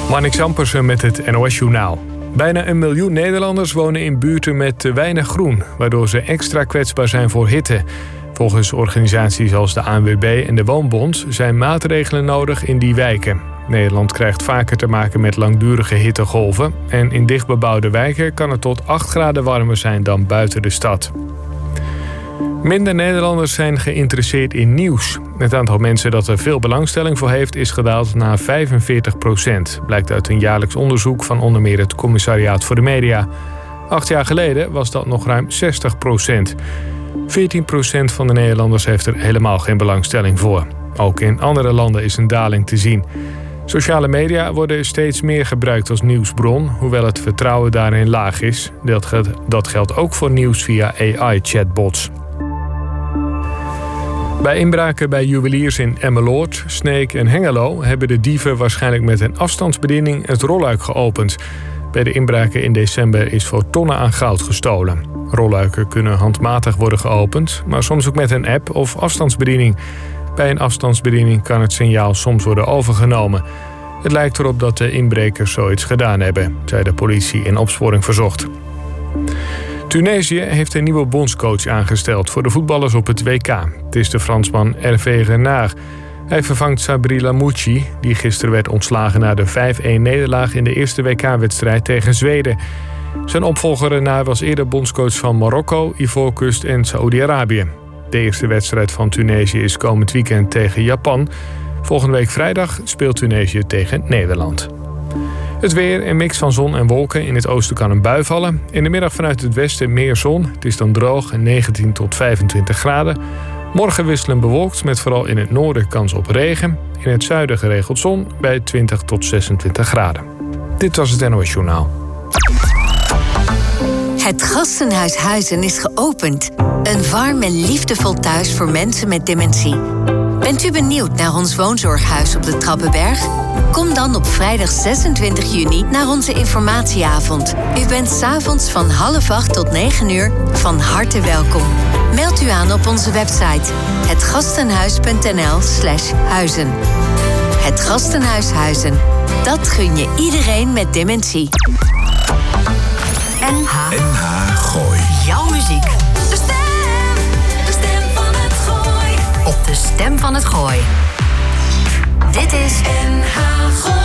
Marnix Ampersen met het NOS-journaal. Bijna 1 miljoen Nederlanders wonen in buurten met te weinig groen, waardoor ze extra kwetsbaar zijn voor hitte. Volgens organisaties als de ANWB en de Woonbond zijn maatregelen nodig in die wijken. Nederland krijgt vaker te maken met langdurige hittegolven en in dichtbebouwde wijken kan het tot 8 graden warmer zijn dan buiten de stad. Minder Nederlanders zijn geïnteresseerd in nieuws. Het aantal mensen dat er veel belangstelling voor heeft is gedaald naar 45%. Blijkt uit een jaarlijks onderzoek van onder meer het Commissariaat voor de Media. 8 jaar geleden was dat nog ruim 60%. 14% van de Nederlanders heeft er helemaal geen belangstelling voor. Ook in andere landen is een daling te zien. Sociale media worden steeds meer gebruikt als nieuwsbron, hoewel het vertrouwen daarin laag is. Dat geldt ook voor nieuws via AI-chatbots. Bij inbraken bij juweliers in Emmeloord, Sneek en Hengelo hebben de dieven waarschijnlijk met een afstandsbediening het rolluik geopend. Bij de inbraken in december is voor tonnen aan goud gestolen. Rolluiken kunnen handmatig worden geopend, maar soms ook met een app of afstandsbediening. Bij een afstandsbediening kan het signaal soms worden overgenomen. Het lijkt erop dat de inbrekers zoiets gedaan hebben, zei de politie in Opsporing Verzocht. Tunesië heeft een nieuwe bondscoach aangesteld voor de voetballers op het WK. Het is de Fransman Hervé Renard. Hij vervangt Sabri Lamouchi, die gisteren werd ontslagen na de 5-1-nederlaag in de eerste WK-wedstrijd tegen Zweden. Zijn opvolger Renard was eerder bondscoach van Marokko, Ivoorkust en Saoedi-Arabië. De eerste wedstrijd van Tunesië is komend weekend tegen Japan. Volgende week vrijdag speelt Tunesië tegen Nederland. Het weer, een mix van zon en wolken. In het oosten kan een bui vallen. In de middag vanuit het westen meer zon. Het is dan droog en 19 tot 25 graden. Morgen wisselend bewolkt met vooral in het noorden kans op regen. In het zuiden geregeld zon bij 20 tot 26 graden. Dit was het NOS Journaal. Het Gastenhuis Huizen is geopend. Een warm en liefdevol thuis voor mensen met dementie. Bent u benieuwd naar ons woonzorghuis op de Trappenberg? Kom dan op vrijdag 26 juni naar onze informatieavond. U bent 's avonds van 7:30 tot 9 uur van harte welkom. Meld u aan op onze website hetgastenhuis.nl/huizen. Het Gastenhuis Huizen. Dat gun je iedereen met dementie. NH Gooi. Jouw muziek. De stem van het Gooi. Op de stem van het Gooi. Dit is NH Gooi.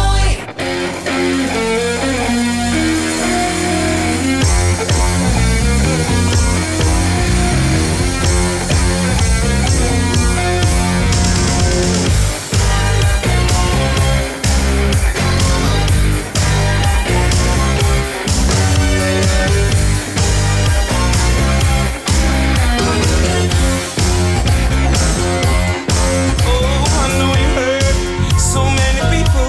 So many people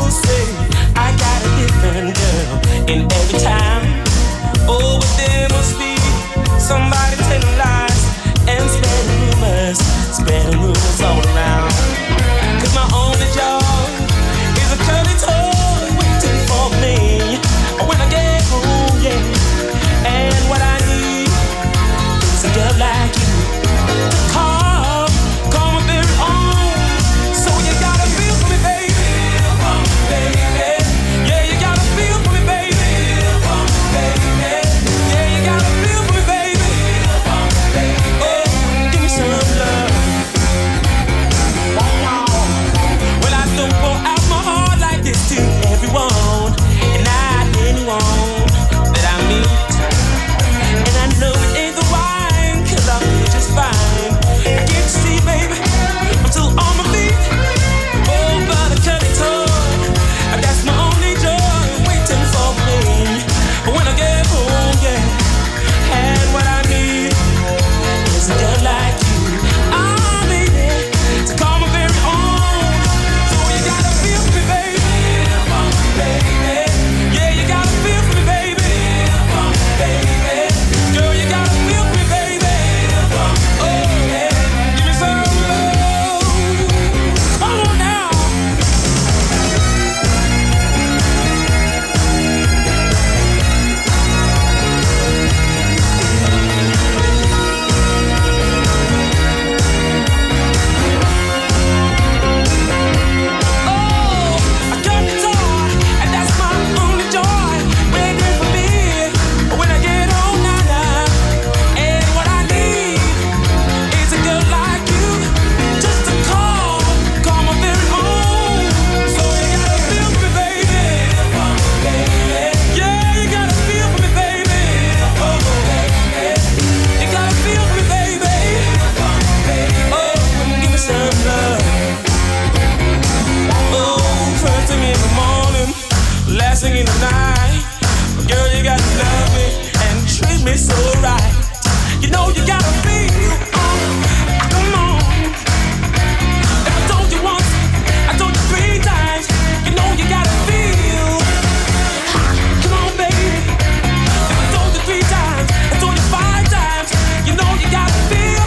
singing tonight. Girl, you gotta love me and treat me so right. You know you gotta feel, come on. I told you once, I told you 3 times. You know you gotta feel. Come on, baby. I told you 3 times, I told you 5 times. You know you gotta feel.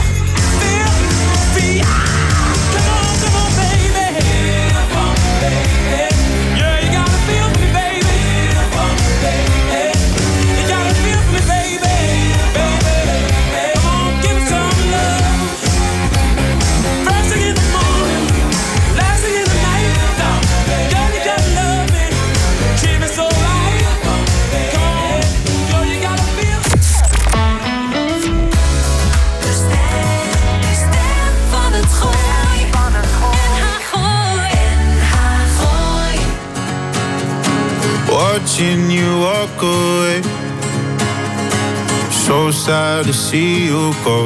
Come on, baby. Feel for me, baby. Yeah, you gotta feel for me, baby. Feel for me, baby. You gotta feel for me, baby. Baby, come on, give me some love. First thing in the morning, last thing in the night. Girl, you gotta love me, treat me so right. Come on, girl, you gotta feel. De stem van het gooi. NH Gooi. Watching you walk away, so sad to see you go.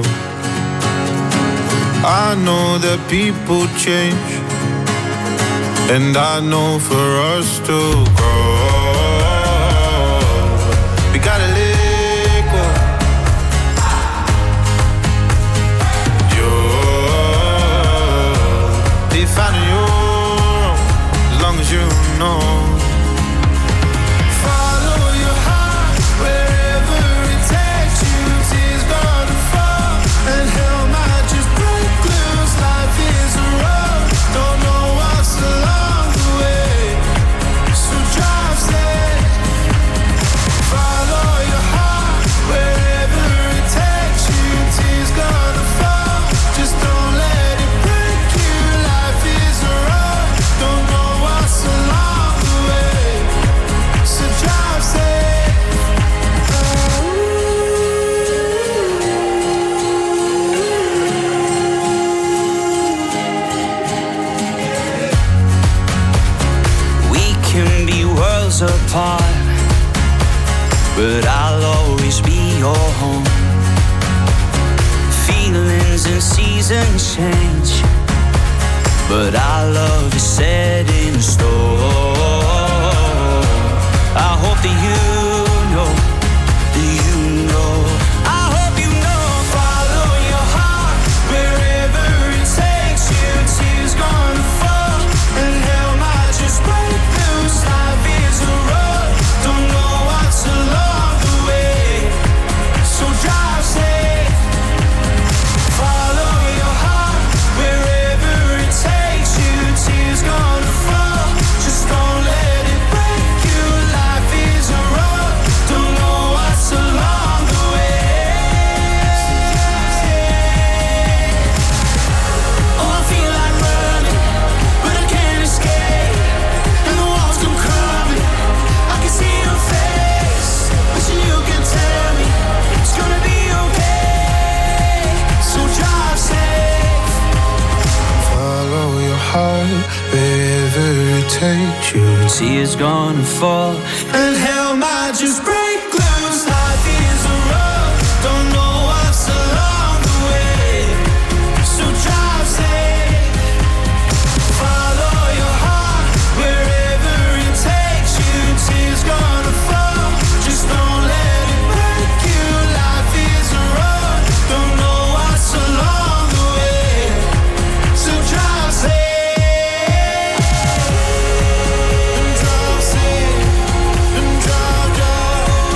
I know that people change, and I know for us to grow, we gotta let go. Be finding your own, as long as you know. Follow your heart wherever it takes you. Tears gonna fall and hell might just break loose. Life is a road, don't know what's along the way, so drive safe. Follow your heart wherever it takes you. Tears gonna fall, just don't let it break you. Life is a road, don't know what's along the way, so drive safe. We can be worlds apart, but I'll always be your home. Feelings and seasons change, but our love is set in stone. I hope that you know, I hope you know. Follow your heart wherever it takes you. Tears gonna fall and hell might just break loose. Life is a road, don't know what's along the way, so drive safe. Follow your heart wherever it takes you. Tears gonna fall, just don't let it break you. Life is a road, don't know what's along the way. Oh, I feel like running, but I can't escape, and the walls come crumbling. I can see your face, wishing you can tell me it's gonna be okay, so drive safe. Follow your heart wherever it takes you. Tears gonna fall And hell might just break loose. Life is a road, don't know what's along the way, so drive safe. Follow your heart wherever it takes you. Tears gonna fall, just don't let it break you. Life is a road, don't know what's along the way, so drive safe. And drive safe, and drive, drive.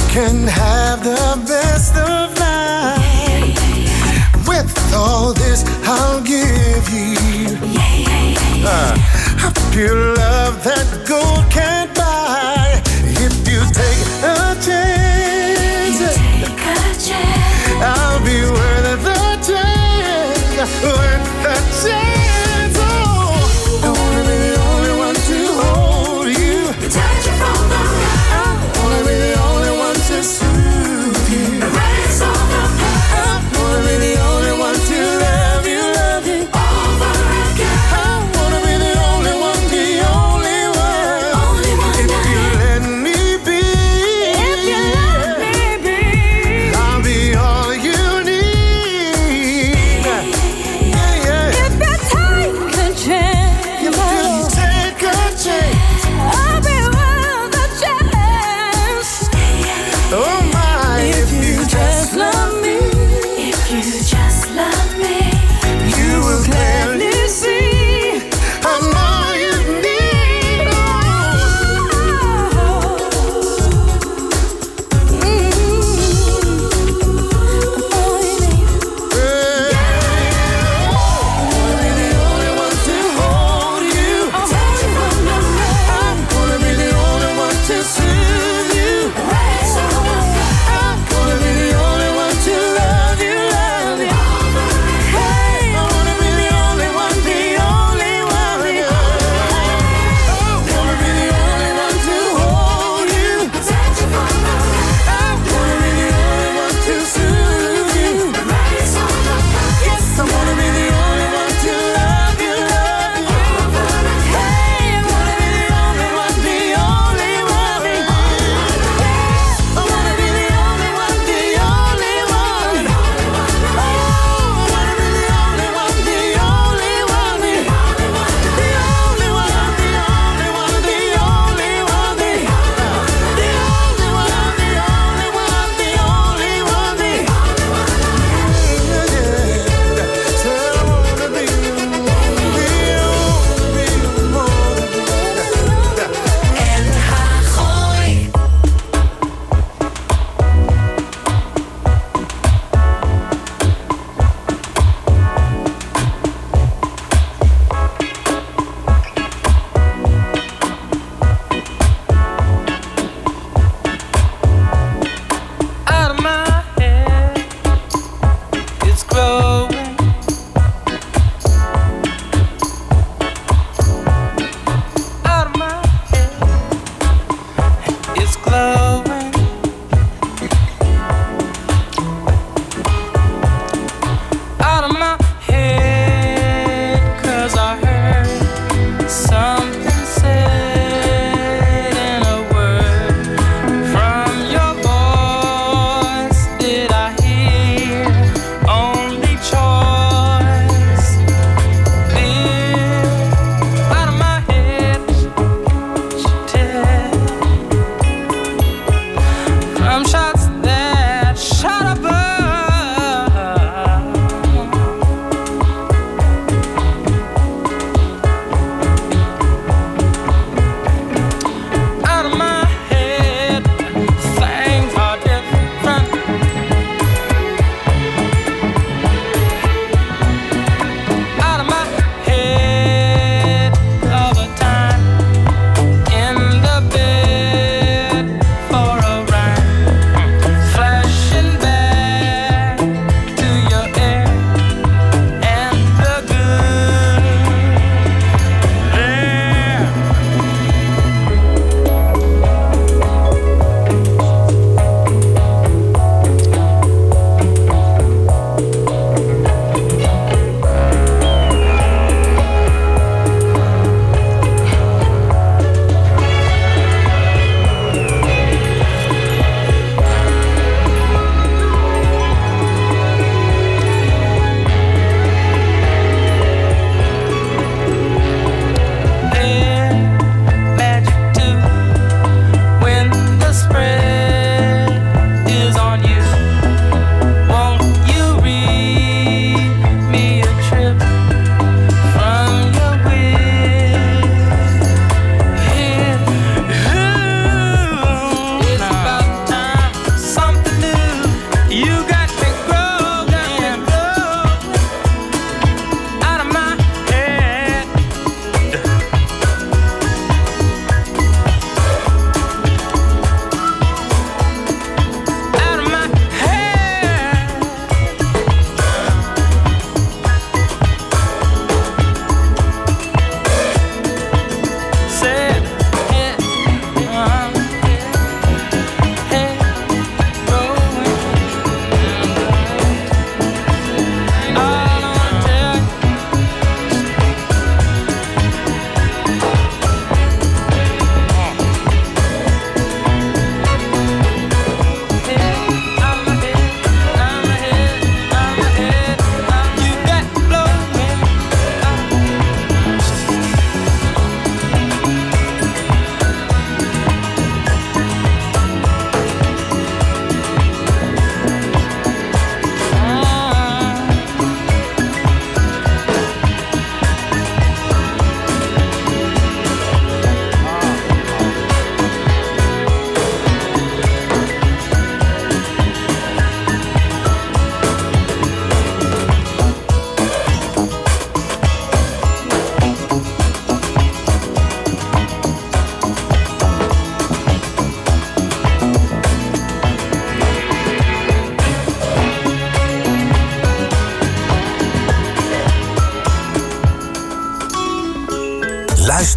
can have the best of life. With all this, I'll give you a pure love that gold can't buy. If you take a chance, I'll be worth the chance, worth the chance. Oh, I wanna be the only one to hold you. Touch you from the ground. I wanna be the only one to soothe you. Erase all the pain. I wanna be the only one to love you Over again. I wanna be the only one, the only one. Only one If night. you let me be, I'll be all you need. Yeah, yeah. If you take a chance, If you take a chance, I'll be worth a chance. oh my, if you just Love me, If you just love me, you will clearly see I'm all you need. erase all the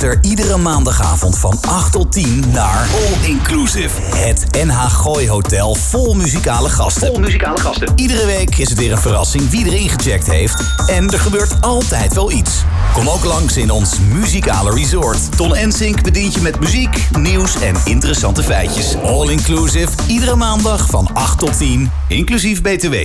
Luister iedere maandagavond van 8 tot 10 naar All Inclusive. Het NH Gooi Hotel vol muzikale gasten. Iedere week is het weer een verrassing wie er ingecheckt heeft. En er gebeurt altijd wel iets. Kom ook langs in ons muzikale resort. Ton Ensink bedient je met muziek, nieuws en interessante feitjes. All Inclusive, iedere maandag van 8 tot 10, inclusief BTW.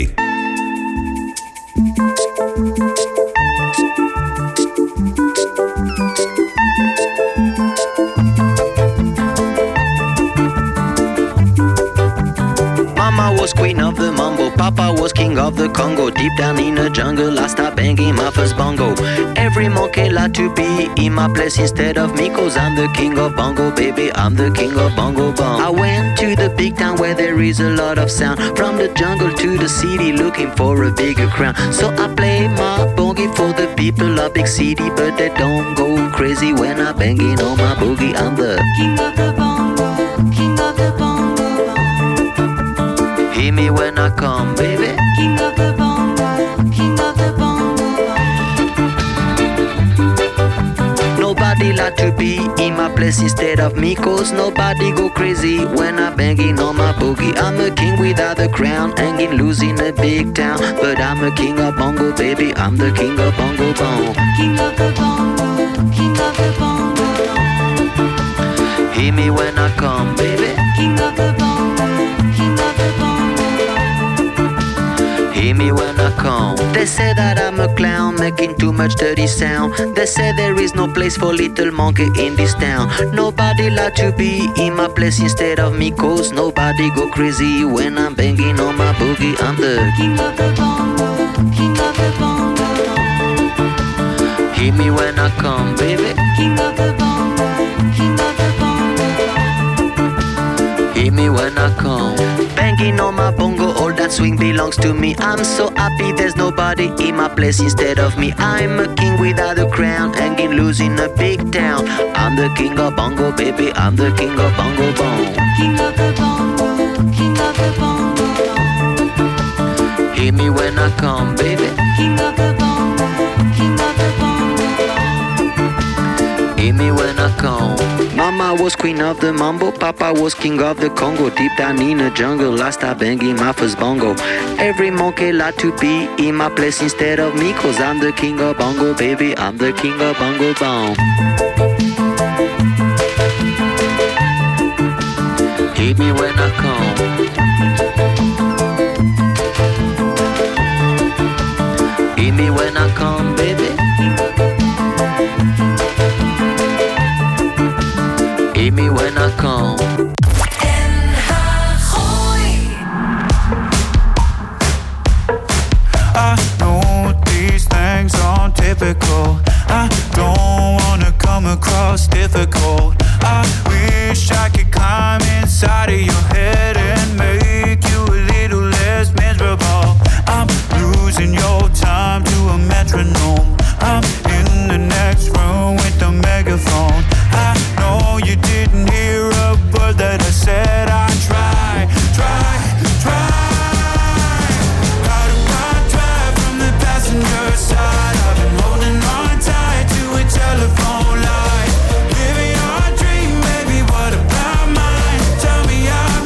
Mama was queen of the mambo, Papa was king of the Congo. Deep down in the jungle, I start banging my first bongo. Every monkey like to be in my place instead of me, 'cause I'm the king of bongo, baby, I'm the king of bongo bong. I went to the big town where there is a lot of sound. From the jungle to the city, looking for a bigger crown. So I play my boogie for the people of big city, but they don't go crazy when I banging on my boogie. I'm the king of the bongo, king of the bongo bong. Hear me when I come, baby. King of the bongo, king of the bongo bong. Nobody like to be in my place instead of me, 'cause nobody go crazy when I'm banging on my boogie. I'm a king without a crown, hanging loose in a big town, but I'm a king of bongo, baby, I'm the king of bongo bong. King of the bongo, king of the bongo bong. Hear me when I come, baby. King of the bongo, king of the bongo bong. Hear me when I come. They say that I'm a clown, making too much dirty sound. They say there is no place for little monkey in this town. Nobody like to be in my place instead of me, 'cause nobody go crazy when I'm banging on my boogie. I'm the king of the bongo, king of the bongo bong. Hear me when I come, baby. King of the bongo, king of the bongo bong. Hear me when I come. Banging on my bongo, all that swing belongs to me. I'm so happy there's nobody in my place instead of me. I'm a king without a crown, hanging loose in a big town. I'm the king of bongo, baby, I'm the king of bongo bong. King of the bongo, king of the bongo bong. Hear me when I come, baby. King of the bongo, king of the bongo bong. Hear me when I come. Mama was queen of the mambo, Papa was king of the Congo. Deep down in the jungle, I start banging my first bongo. Every monkey like to be in my place instead of me, 'cause I'm the king of bongo, baby, I'm the king of bongo bong. Hear me when I come. Hear me when I come, baby. Hear me when I come. I know these things aren't typical. I don't wanna come across difficult. I wish I could climb inside of your head and make you a little less miserable. I'm losing your time to a metronome. I'm in the next room with the megaphone. I know you didn't hear a word that I said. I try, try, try. How do I drive from the passenger side? I've been holding on tight to a telephone line. Living your dream, baby, what about mine? Tell me how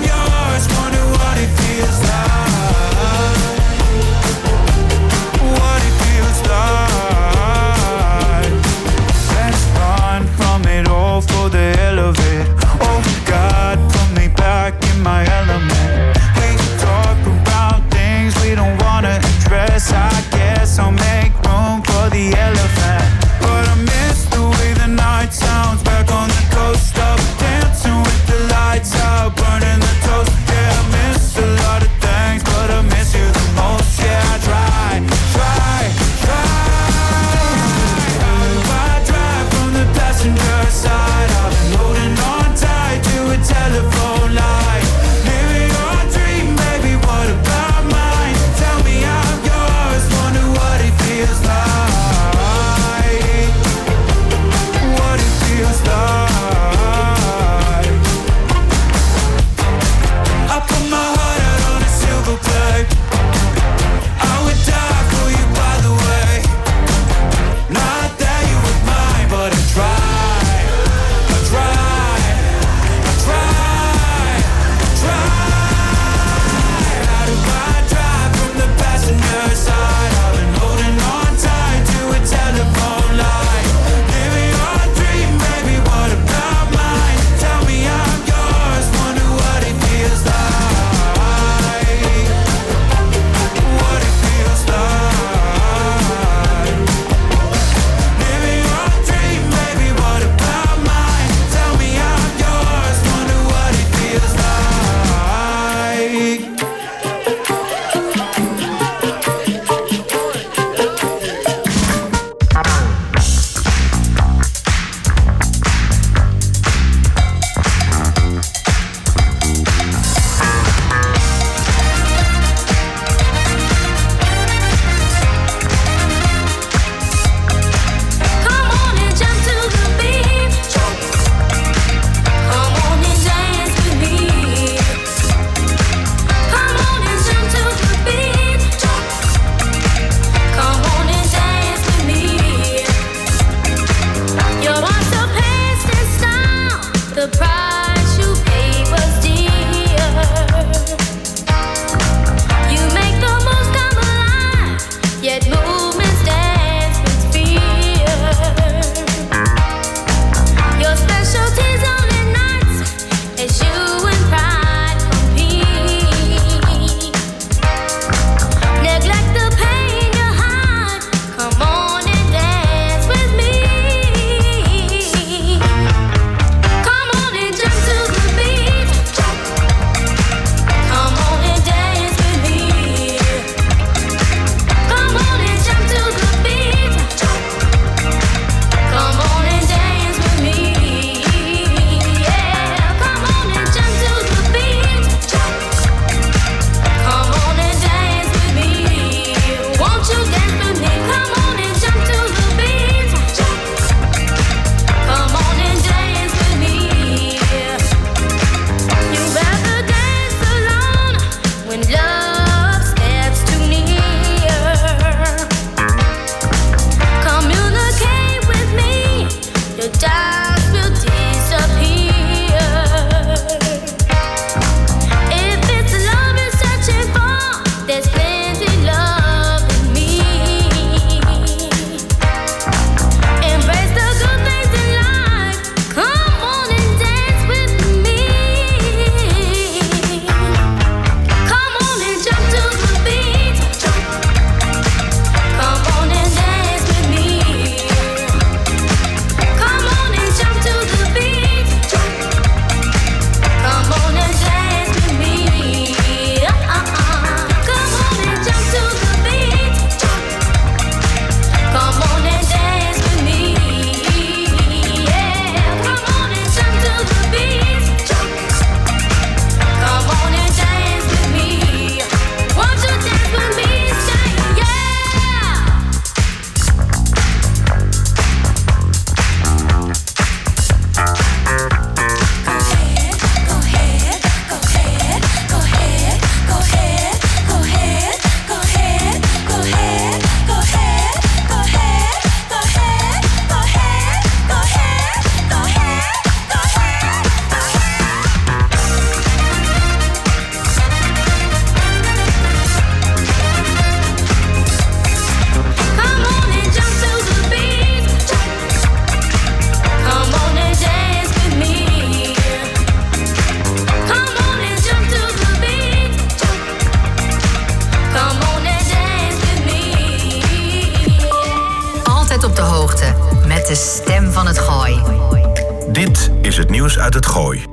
nieuws uit het Gooi.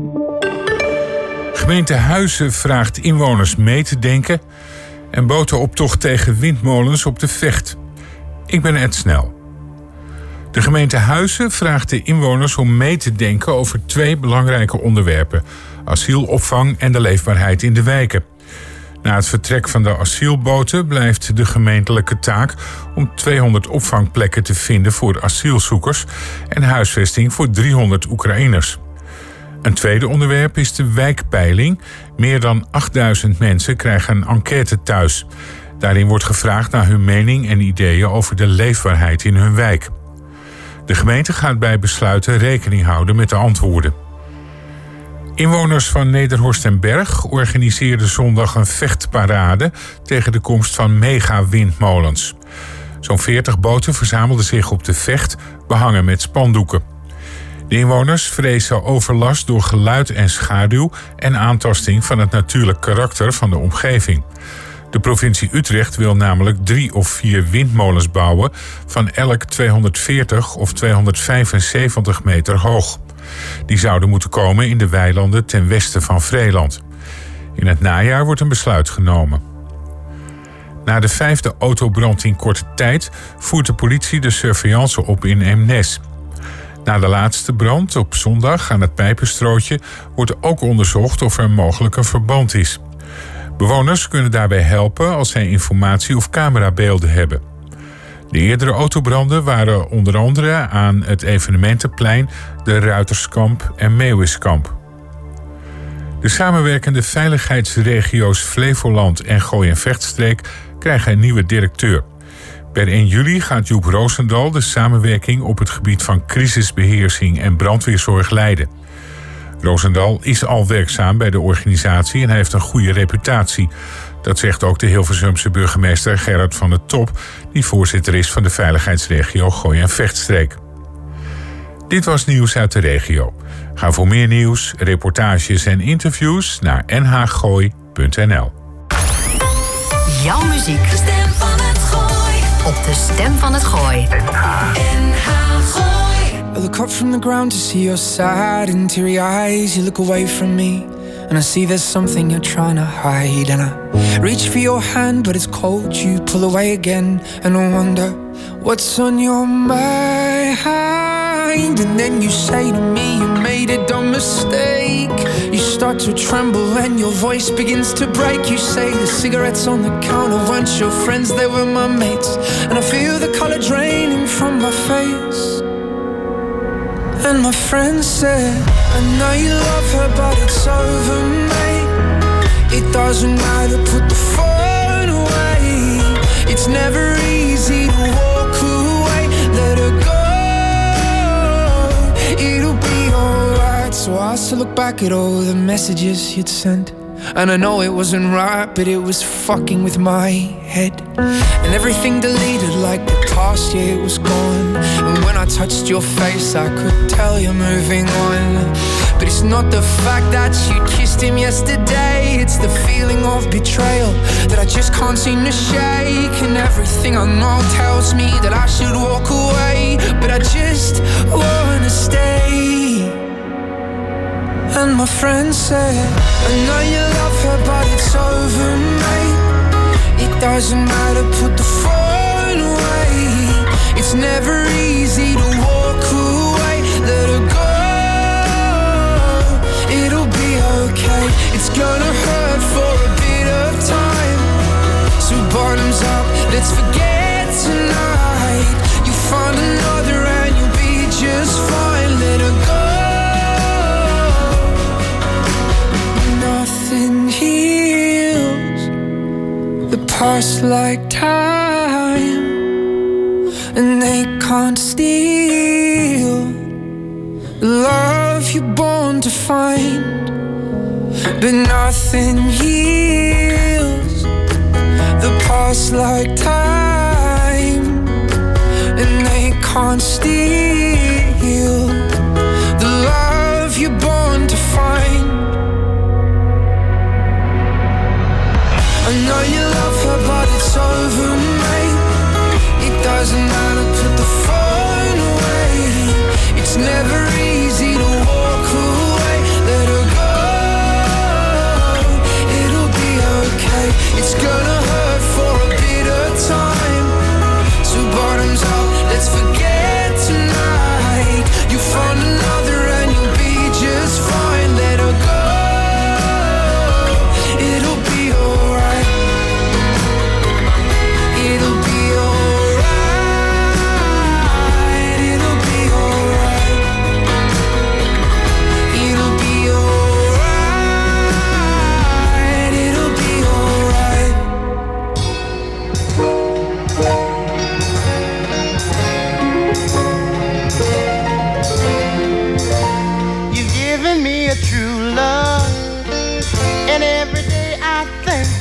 Gemeente Huizen vraagt inwoners mee te denken en botenoptocht tegen windmolens op de Vecht. Ik ben Ed Snel. De gemeente Huizen vraagt de inwoners om mee te denken over 2 belangrijke onderwerpen: asielopvang en de leefbaarheid in de wijken. Na het vertrek van de asielboten blijft de gemeentelijke taak om 200 opvangplekken te vinden voor asielzoekers en huisvesting voor 300 Oekraïners. Een tweede onderwerp is de wijkpeiling. Meer dan 8000 mensen krijgen een enquête thuis. Daarin wordt gevraagd naar hun mening en ideeën over de leefbaarheid in hun wijk. De gemeente gaat bij besluiten rekening houden met de antwoorden. Inwoners van Nederhorst en Berg organiseerden zondag een vechtparade tegen de komst van mega-windmolens. Zo'n 40 boten verzamelden zich op de Vecht, behangen met spandoeken. De inwoners vrezen overlast door geluid en schaduw en aantasting van het natuurlijk karakter van de omgeving. De provincie Utrecht wil namelijk 3 of 4 windmolens bouwen van elk 240 of 275 meter hoog. Die zouden moeten komen in de weilanden ten westen van Vreeland. In het najaar wordt een besluit genomen. Na de 5e autobrand in korte tijd voert de politie de surveillance op in Eemnes. Na de laatste brand op zondag aan het Pijpenstrootje wordt ook onderzocht of er mogelijk een verband is. Bewoners kunnen daarbij helpen als zij informatie of camerabeelden hebben. De eerdere autobranden waren onder andere aan het evenementenplein, de Ruiterskamp en Meeuwiskamp. De samenwerkende veiligheidsregio's Flevoland en Gooi- en Vechtstreek krijgen een nieuwe directeur. Per 1 juli gaat Joep Roosendal de samenwerking op het gebied van crisisbeheersing en brandweerzorg leiden. Roosendal is al werkzaam bij de organisatie en heeft een goede reputatie. Dat zegt ook de Hilversumse burgemeester Gerard van der Top, die voorzitter is van de veiligheidsregio Gooi- en Vechtstreek. Dit was nieuws uit de regio. Ga voor meer nieuws, reportages en interviews naar nhgooi.nl. Jouw muziek. De stem van het Gooi. Op de Stem van het Gooi. NH Gooi. I look up from the ground to see your sad and teary eyes. You look away from me, and I see there's something you're trying to hide. And I reach for your hand, but it's cold. You pull away again, and I wonder what's on your mind. And then you say to me you made a dumb mistake. You start to tremble and your voice begins to break. You say the cigarettes on the counter weren't your friends, they were my mates. And I feel the color draining from my face. And my friend said, I know you love her, but it's over, mate. It doesn't matter, put the phone away. It's never easy to walk away. Let her go, it'll be alright. So I still look back at all the messages you'd sent, and I know it wasn't right, but it was fucking with my head. And everything deleted like the past year, it was gone. And when I touched your face, I could tell you're moving on. But it's not the fact that you kissed him yesterday, it's the feeling of betrayal that I just can't seem to shake. And everything I know tells me that I should walk away, but I just wanna stay. And my friend said, I know you love her, but it's over, mate. It doesn't matter, put the phone away. It's never easy to walk away. Let her go, it'll be okay. It's gonna hurt for a bit of time. So bottoms up, let's forget tonight. You find another and you'll be just fine. Let her go. Nothing heals the past like time, and they can't steal the love you're born to find. But nothing heals the past like time, and they can't steal the love you're born to find. I know you love her, but it's over, mate. It doesn't matter, put the phone away. It's never easy to walk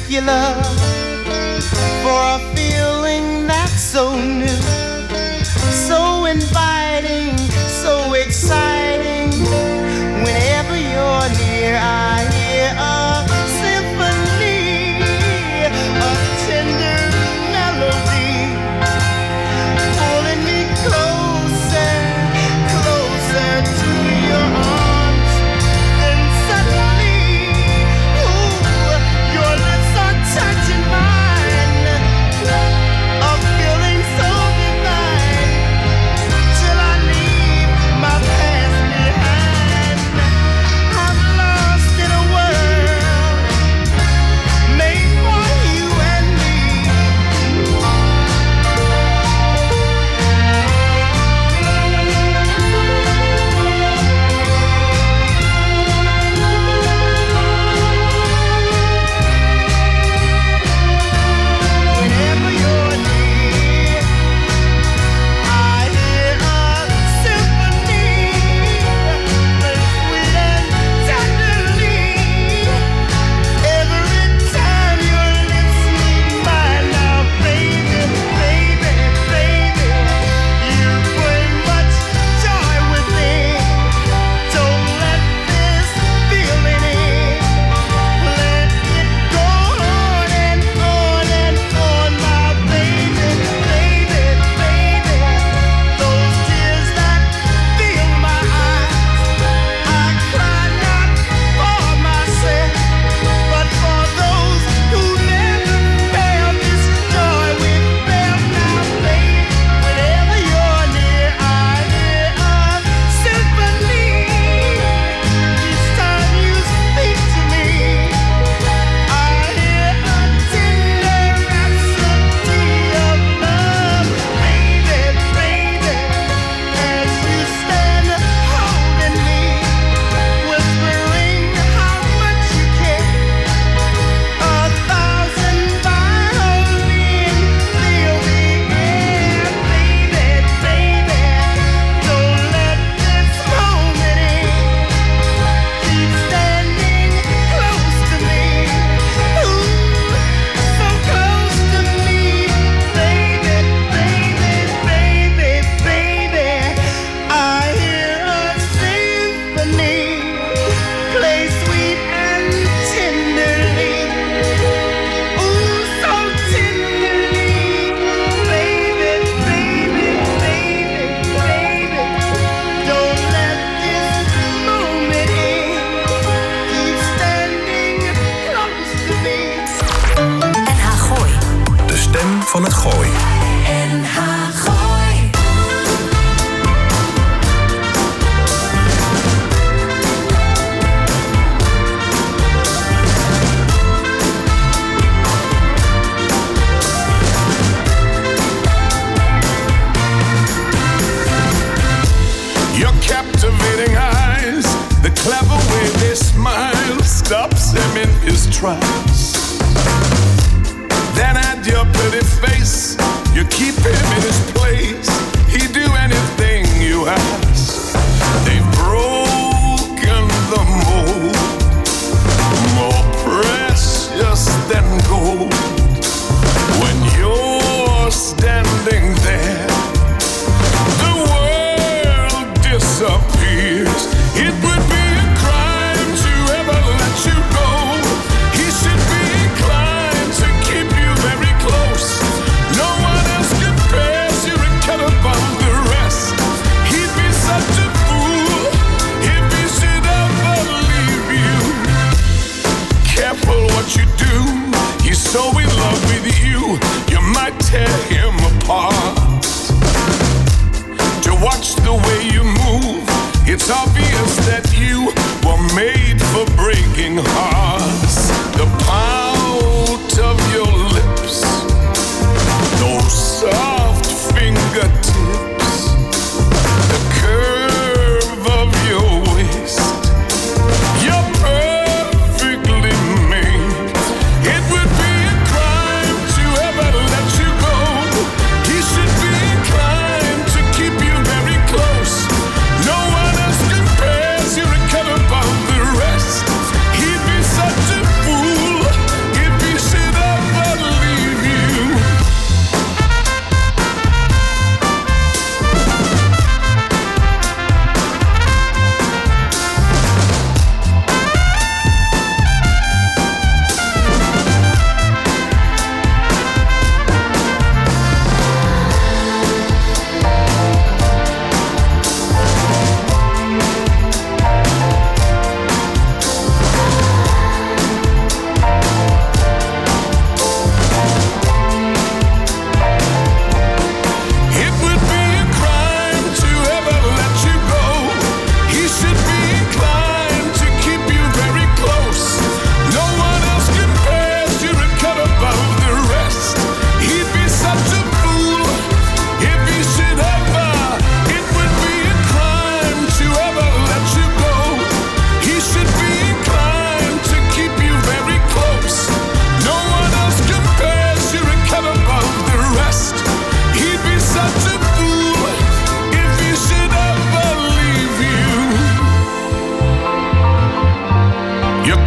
you, love, for a feeling that's so new, so inviting, so exciting. Whenever you're near, I hear a symphony, a tender melody, pulling me closer, closer to your arms. And suddenly, ooh, your lips are touching mine, a feeling so divine, till I leave my past behind. I'm lost in a world made for you and me. Whenever you're near, I hear a symphony, played sweet and tenderly. Every time your lips meet mine, now, baby, baby, baby, you bring much joy within. Don't let this feeling in. Let it go on and on and on, my baby, baby, baby. Those tears that fill my eyes, I cry not for myself, but for those who never felt this joy we felt now, baby. Whenever you're near, I hear a symphony. Each time you speak to me, I hear a tender rhapsody of love, baby, baby. As you stand holding me, whispering how much you care, 1,000 violins fill the air, baby, baby. Don't let this moment end. Keep standing close to me, ooh, so close to me, baby, baby, baby, baby. I hear a symphony, play sweet and tenderly, ooh, so tenderly, baby, baby, baby, baby. Don't let this moment end. Keep standing close to me. NH Gooi. De stem van het gooi. NH Gooi. Your captivating eyes, the clever way they smile, stops him in his tracks. Then at your pretty face, you keep him in his place. He'd do anything you ask. They've broken the mold, more precious than gold. When you're standing there, the world disappears. It would be a crime to ever let you go. He should be inclined to keep you very close. No one else compares. You're a cut above the rest. He'd be such a fool if he should ever leave you. Careful what you do. He's so in love with you, you might tear him apart. To watch the way you move, it's obvious that you were made for breaking hearts. The pout of your lips, those soft fingertips, the curve of your waist, you're perfectly made. It would be a crime to ever let you go. He should be inclined to keep you very close. No one else compares. You're a cut above the rest. He'd be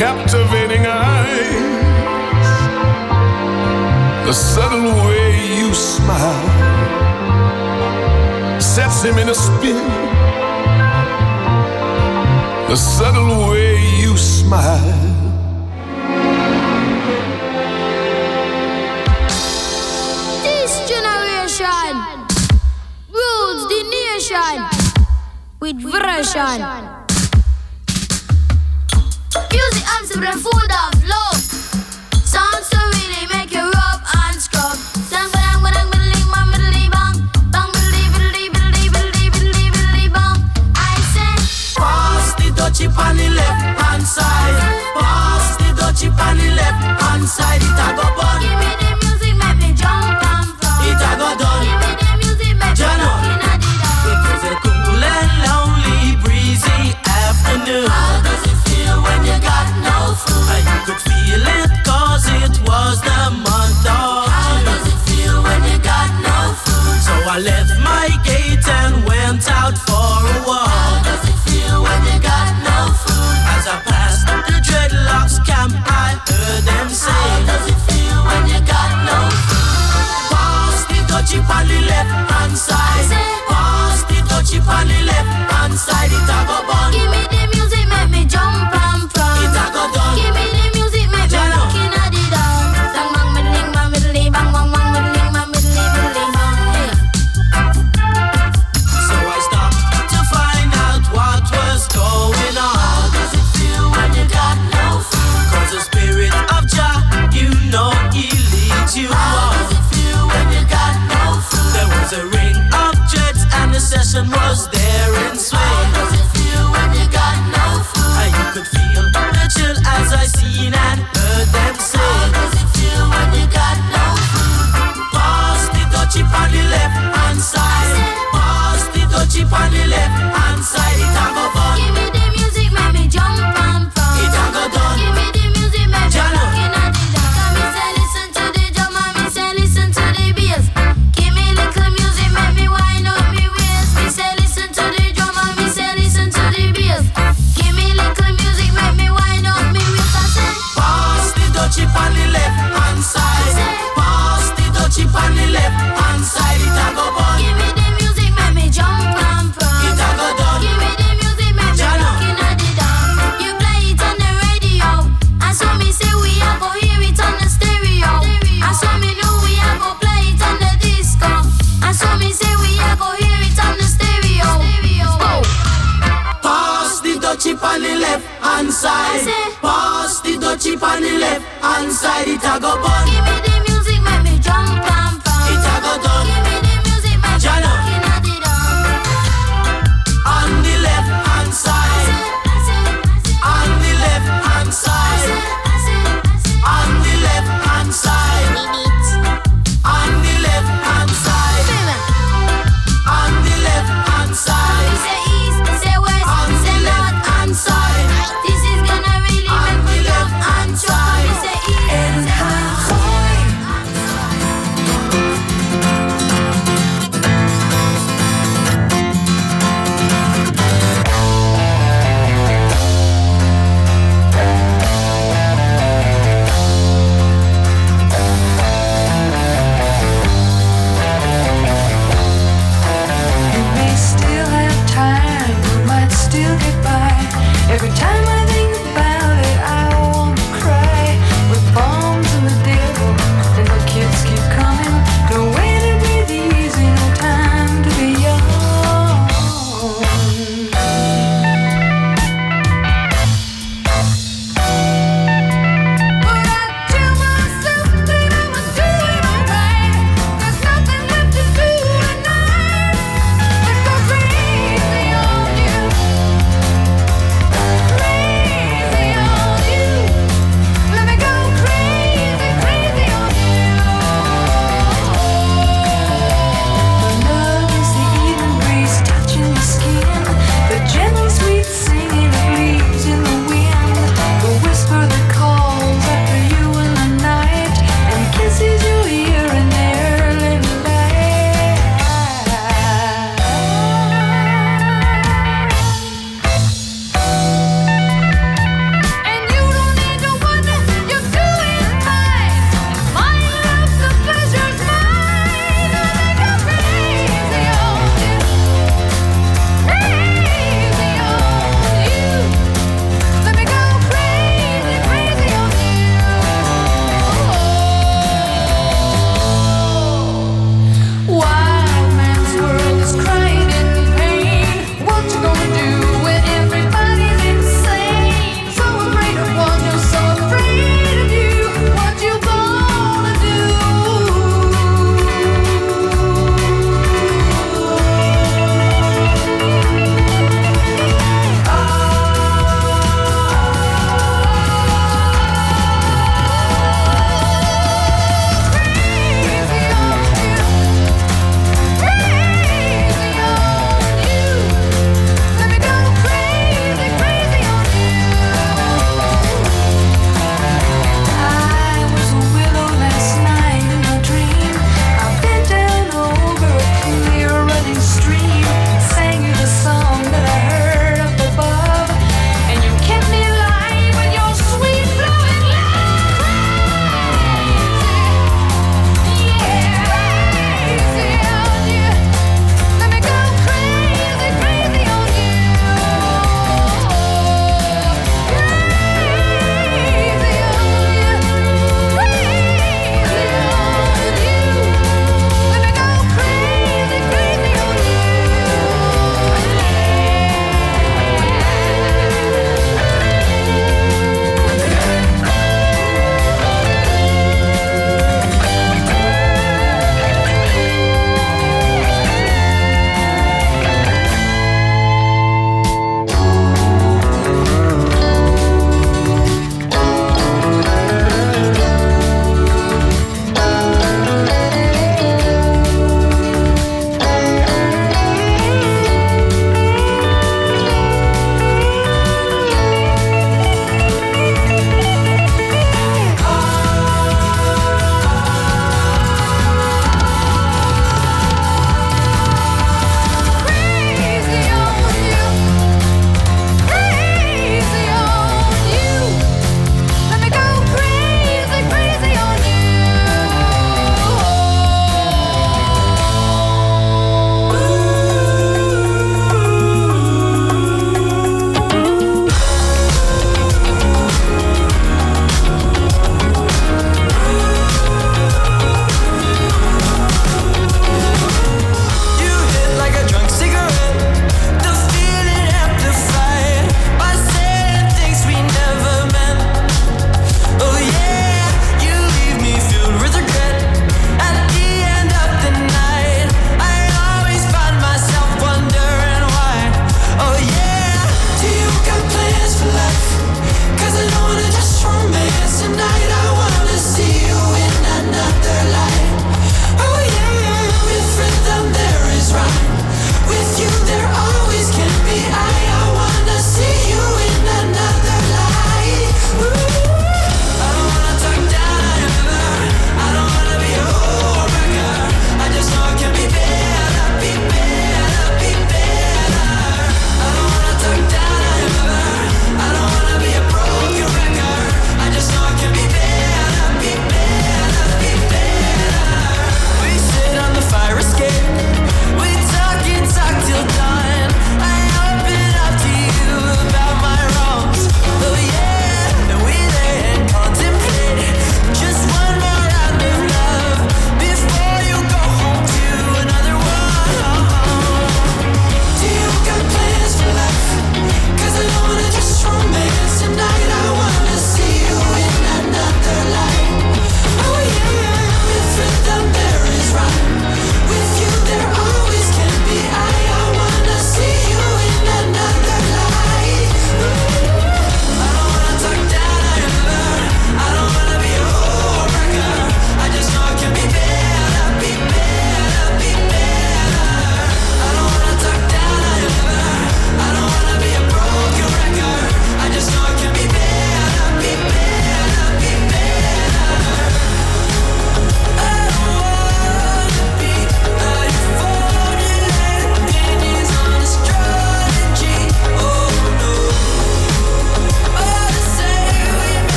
captivating eyes, the subtle way you smile sets him in a spin. The subtle way you smile. This generation rules the nation with version. Music answer the food of love. Sounds to really make you rub and scrub. Dang bang bang bang bang bang bang bang bang bang. I say, Pass the dutchie on the left hand side. Pass the dutchie on the left hand side. It a go bun. give me the music, make me jump and from. It a go done. Give me the music, make me Jano. looking at the dawn. It was a cool and lonely, breezy afternoon. How does it feel when you got no food? I could feel it cause it was the month of How does it feel when you got no food? So I left my gate and went out for a How walk. does it feel when you got no food? As I passed the dreadlocks camp, I heard them How say, does it feel when you got no food? pass the dutchie on the left hand side. Pass the dutchie on the left hand side. It a go bun. Give me the music, make me jump and from. It a go done. Give me the music, make me Jano. looking at the dawn. Bang bang middling, bang middling, bang bang bang middling, bang middling, middling, bang. Hey. So I stopped to find out what was going How on. does it feel when you got no food? Cause the spirit of Jah, you know he leads you How on. does it feel when you got no food? There was a ring of jets and the session was there in How swing. does it feel when you got no food? And you could feel the chill as I seen and heard them How say, does it feel when you got no food? pass the dutchie on the left hand side. Pass the dutchie on the left hand side. It a go bun. Give me the music, make me jump and from. It a go done. Give me the music, make me Jano. looking at the dawn. Come me say listen to the drum and me say listen to the bass. Give me little music, make me wind up me waist. Me say listen to the drum and me say listen to the bass. Give me little music, make me wind up me waist. I say, Pass the dutchie on the left hand side. Pass the dutchie on the left hand side. It a go bun. give me the music, make me jump and from. It a go done. Give me the music, make me Jano. looking at the dawn. You play it on the radio, and so me say we a go hear it on the stereo. And so me know we a go play it on the disco. And so me say we a go hear it on the stereo. Oh. Pass the dutchie on the left hand side. Pass the dutchie on the left hand side. It a go bun. Give me the music, make me jump and from. It a go done. Give me the music, make me Jano. looking at the dawn. On the left hand side. On the left hand side. On the left hand side. On the left hand side. On the left hand side. Say east, say west, On say the left north hand and south. side. This is gonna really On make me the jump left hand and jump. side. Me say east, say west, say north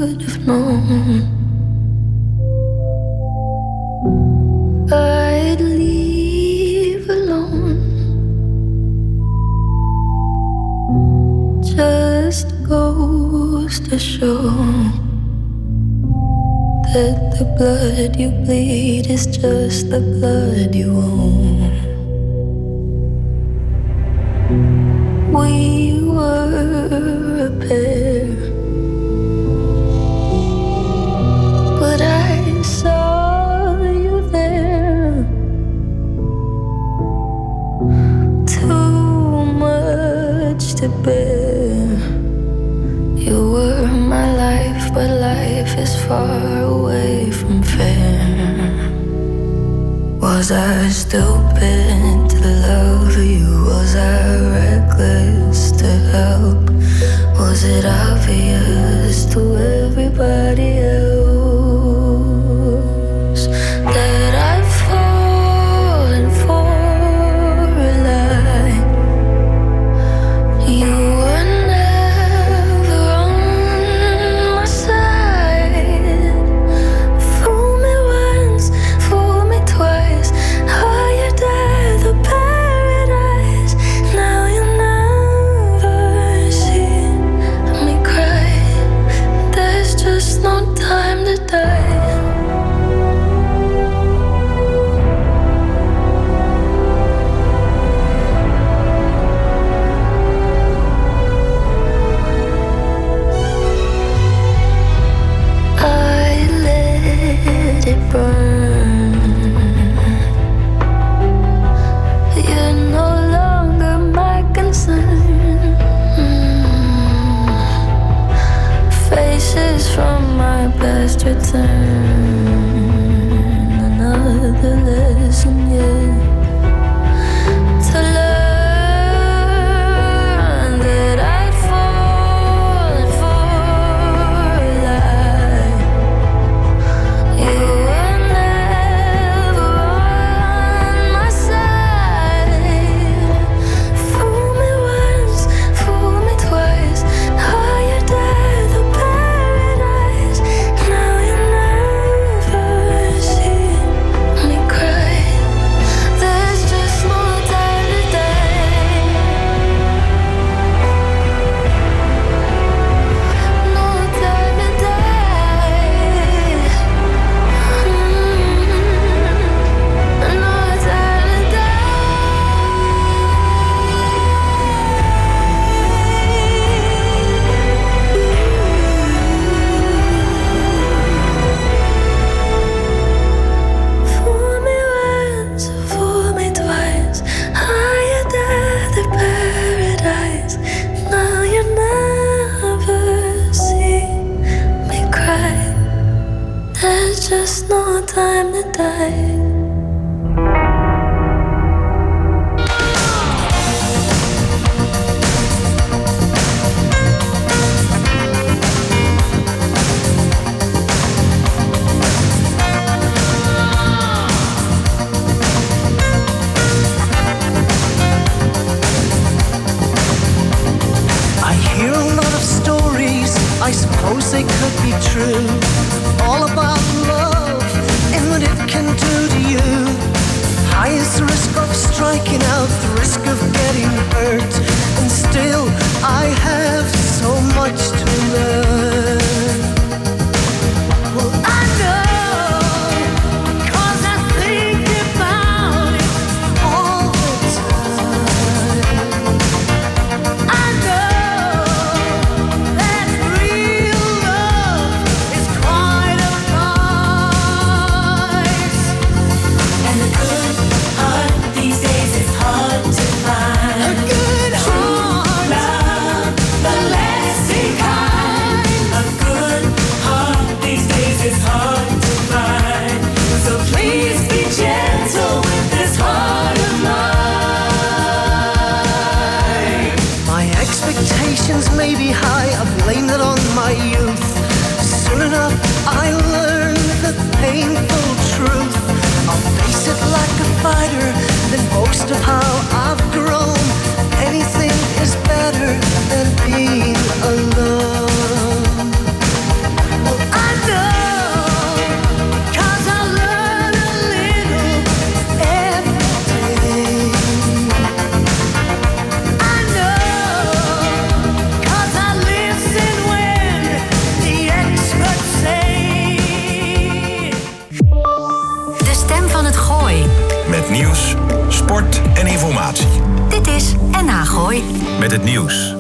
should have known. I'd leave alone. Just goes to show that the blood you bleed is just the blood you own. We were a pair, but I saw you there. Too much to bear. You were my life, but life is far away from fair. Was I stupid to love you? Was I reckless to help? Was it obvious to everybody else that I've fallen for a lie? You were never on my side. Fool me once, fool me twice. Higher death or paradise. Now you never see me cry. There's just no time to die. I let it burn. You're no longer my concern. Faces from my past return. Another lesson yet to learn that I've fallen for a lie. You were never on my side. Fool me once, fool me twice. Higher death or paradise. Now you never see me cry. There's just no time to die. No time to die. No time to Fool me once, fool me twice. Higher death or paradise. Now you never see me cry. There's just no time to die. I hear a lot of stories, I suppose they could be true. All about love and what it can do to you. High is the risk of striking out, the risk of getting hurt. And still, I have so much to learn. Well, I know, 'cause I think about it all the time. I know that real love is quite a price. And a good heart these days is hard to find. A good heart, Love, the lasting kind. A good heart these days is hard to find. So please be gentle with this heart of mine. my expectations may be high, I blame it on my youth. Soon enough, I learned the painful truth. I'll face it like a fighter, then boast of how I've grown. Anything is better than being alone. met het nieuws.